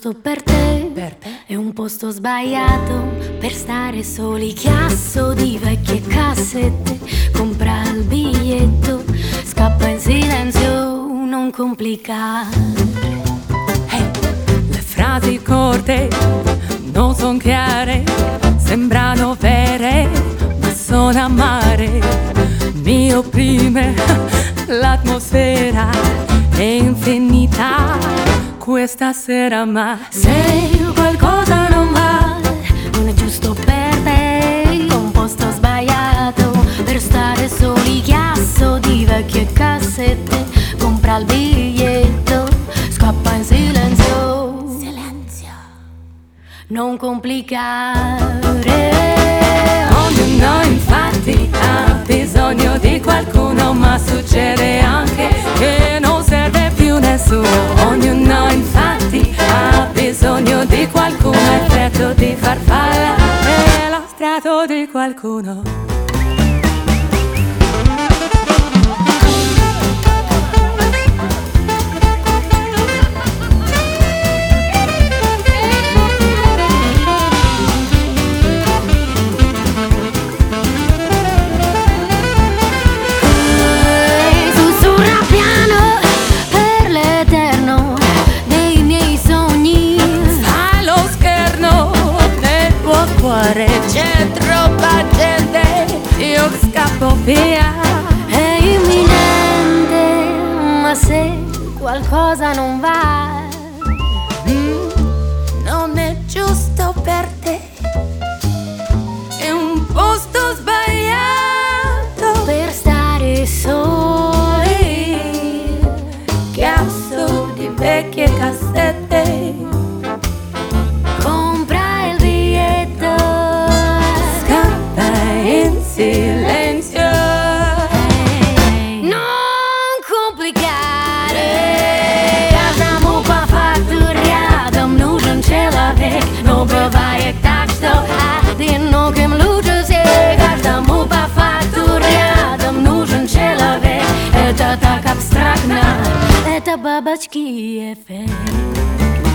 posto per te, è un posto sbagliato per stare soli. Chiasso di vecchie cassette, compra il biglietto, scappa in silenzio, non complicare. Le frasi corte non son chiare, sembrano vere, ma sono amare. Mi opprime l'atmosfera, è infinita questa sera, ma se qualcosa non va, non è giusto per te, un posto sbagliato per stare soli. Chiasso di vecchie cassette, compra il biglietto, scappa in silenzio, non complicare. ognuno infatti ha bisogno di qualcuno, ma succede anche che non serve più nessuno. Ognuno infatti ha bisogno di qualcuno, effetto di farfalla è lo strato di qualcuno. C'è troppa gente, io scappo via. È imminente, ma se qualcosa non va, non è giusto per te, è un posto sbagliato per stare soli. Chiasso di vecchie cassette, silenzio, non complicare. Каждому по факту рядом нужен человек, но бывает так, что одиноким лучше всех. Каждому по факту рядом нужен человек. Это так абстрактно, это бабочки эффект.